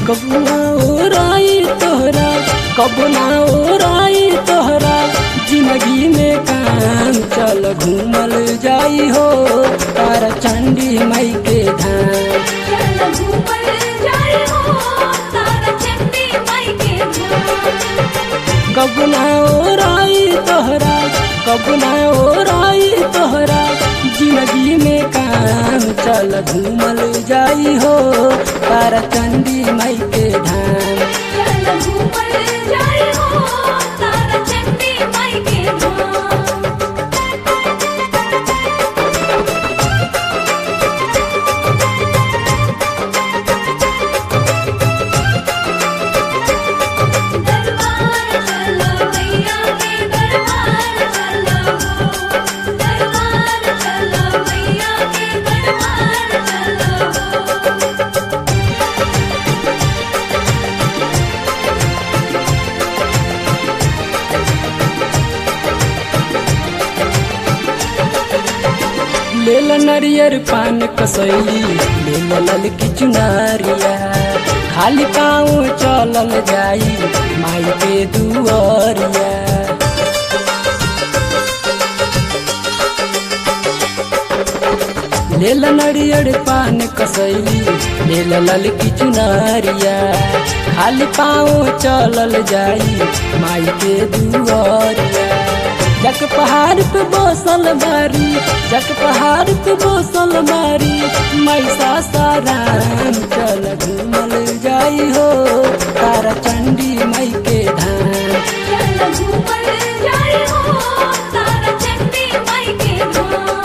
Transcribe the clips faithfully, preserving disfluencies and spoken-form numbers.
कबू ना ओराई तोहरा, कबू ना ओराई तोहरा जिंदगी में काम। चल घूमल जाई हो तारा चंडी माई के धाम। चल घूमल जाई हो तारा चंडी माई के धाम। कबू ना ओराई तोहरा, कबू ना ओराई तोहरा जिंदगी में काम। चल घूमल जाई हो तारा चंडी माई के धाम। चल घूमल जाई हो तारा चंडी माई के धाम। दरबार चलो मैया के दरबार चलो हो। दरबार चलो मैया के दरबार चलो हो। लेल नरियर पान कसैली, लेल ललकी चुनारिया। खाली पाँव चलल जाई माई के दुआरिया। लेल नरियर पान कसैली, लेल ललकी चुनारिया। खाली पाँव चलल जाई माई के दुआरिया। जक पहाड़ पे बसल बारी, जक पहाड़ पे बसल बारी मैसा साराम। चल घूमल जाई हो तारा चंडी माई के धाम। चल घूमल जाई हो तारा चंडी माई के धाम।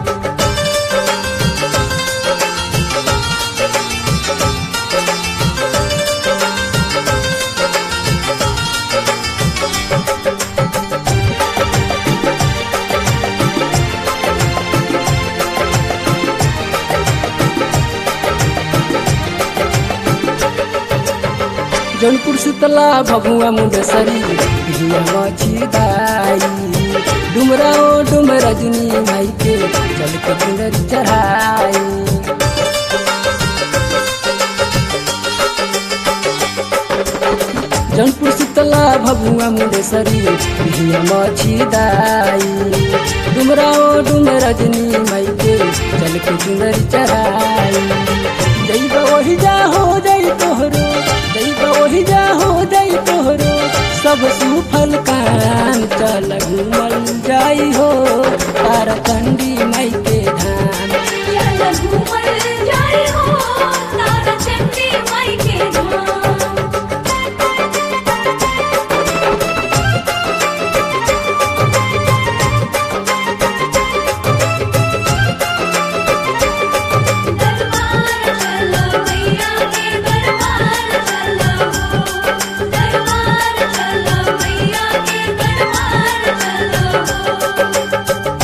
जौनपुर शीतला भभुआ मुंडेसरी हिया मछी दाई। डुमरा ओ डुम रजनी माई के चल के चुनरी चढ़ाई। जौनपुर शीतला भभुआ मुंडेसरी हिया मछी दाई। डुमरा ओ डुम रजनी माई के चल के चुनरी चढ़ाई। जइबा ओहि जा हो जाई तोहरो, जइबा ओहि जा हो जाई तोहरो सब सुफल काम। चल घूमल जाई हो तारा चंडी माई के धाम। चल घूमल जाई हो तारा चंडी माई के धाम। दरबार चलो मैया के दरबार चलो हो। दरबार चलो मैया के दरबार चलो हो।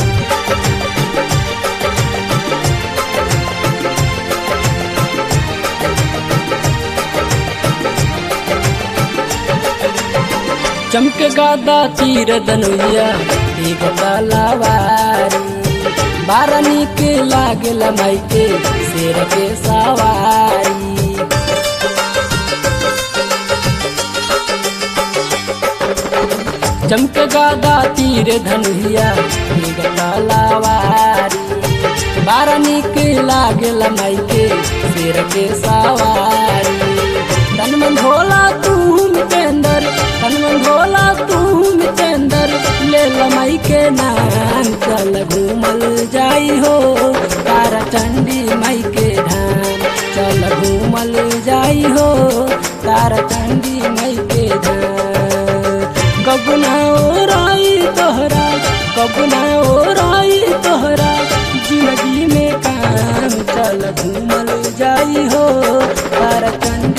चमके गादा तीर दनुया एक तलवारी। बारनी के लागेला माई के शेर के सवारी। चमके गादा तीर धनुया एक तलवारी। बारनी के लागेला माई के शेर के सवारी। तन मन भोला तू मितेंदर, तन मन भोला तू मितेंदर ले माई के नाम। चल घूमल जाई हो तारा चंडी माई के धाम। चल घूमल जाई हो तारा चंडी माई के धाम। कबू ना ओराई तोहरा, कबू ना ओराई तोहरा जिंदगी में काम। चल घूमल जाई हो तारा चंडी